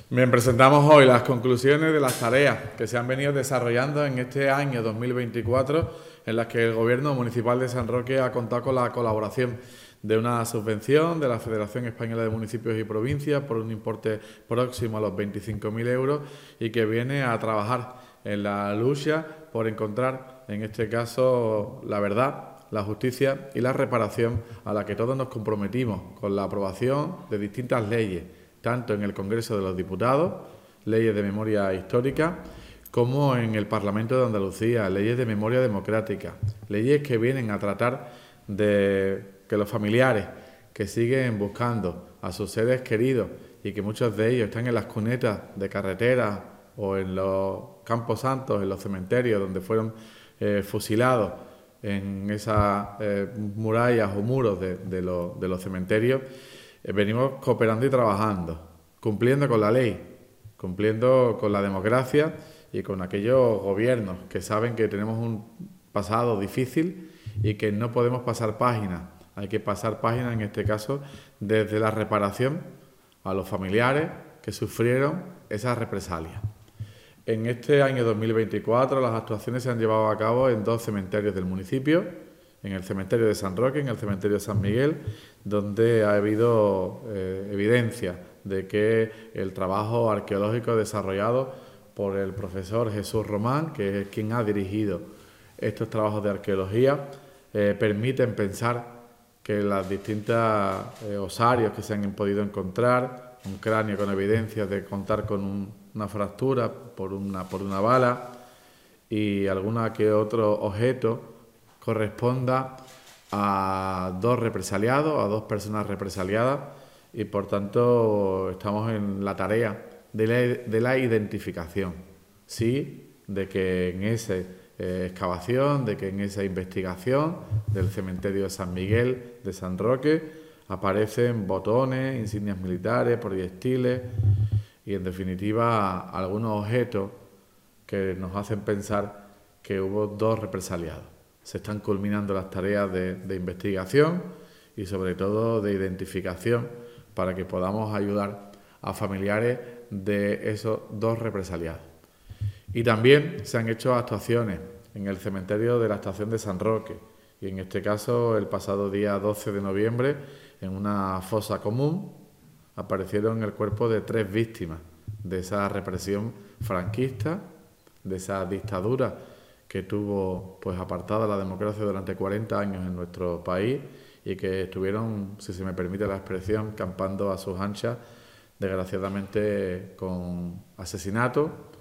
Bien, presentamos hoy las conclusiones de las tareas que se han venido desarrollando en este año 2024, en las que el Gobierno Municipal de San Roque ha contado con la colaboración de una subvención de la Federación Española de Municipios y Provincias por un importe próximo a los 25.000 euros y que viene a trabajar en la lucha por encontrar, en este caso, la verdad, la justicia y la reparación a la que todos nos comprometimos con la aprobación de distintas leyes, tanto en el Congreso de los Diputados, leyes de memoria histórica, como en el Parlamento de Andalucía, leyes de memoria democrática, leyes que vienen a tratar de que los familiares que siguen buscando a sus seres queridos y que muchos de ellos están en las cunetas de carreteras o en los campos santos, en los cementerios donde fueron fusilados en esas murallas o muros de los cementerios, venimos cooperando y trabajando, cumpliendo con la ley, cumpliendo con la democracia y con aquellos gobiernos que saben que tenemos un pasado difícil y que no podemos pasar páginas. Hay que pasar páginas, en este caso, desde la reparación a los familiares que sufrieron esas represalias. En este año 2024 las actuaciones se han llevado a cabo en 2 cementerios del municipio, en el cementerio de San Roque, en el cementerio de San Miguel, donde ha habido evidencia de que el trabajo arqueológico desarrollado por el profesor Jesús Román, que es quien ha dirigido estos trabajos de arqueología, permiten pensar que las distintas osarios que se han podido encontrar, un cráneo con evidencias de contar con una fractura por una bala y alguna que otro objeto corresponda a 2 represaliados, a 2 personas represaliadas, y por tanto estamos en la tarea de la identificación, sí, de que en esa excavación, de que en esa investigación del cementerio de San Miguel de San Roque aparecen botones, insignias militares, proyectiles y en definitiva algunos objetos que nos hacen pensar que hubo 2 represaliados. Se están culminando las tareas de investigación y sobre todo de identificación para que podamos ayudar a familiares de esos 2 represaliados. Y también se han hecho actuaciones en el cementerio de la estación de San Roque y en este caso el pasado día 12 de noviembre en una fosa común aparecieron el cuerpo de 3 víctimas de esa represión franquista, de esa dictadura que tuvo pues apartada la democracia durante 40 años en nuestro país y que estuvieron, si se me permite la expresión, campando a sus anchas, desgraciadamente con asesinatos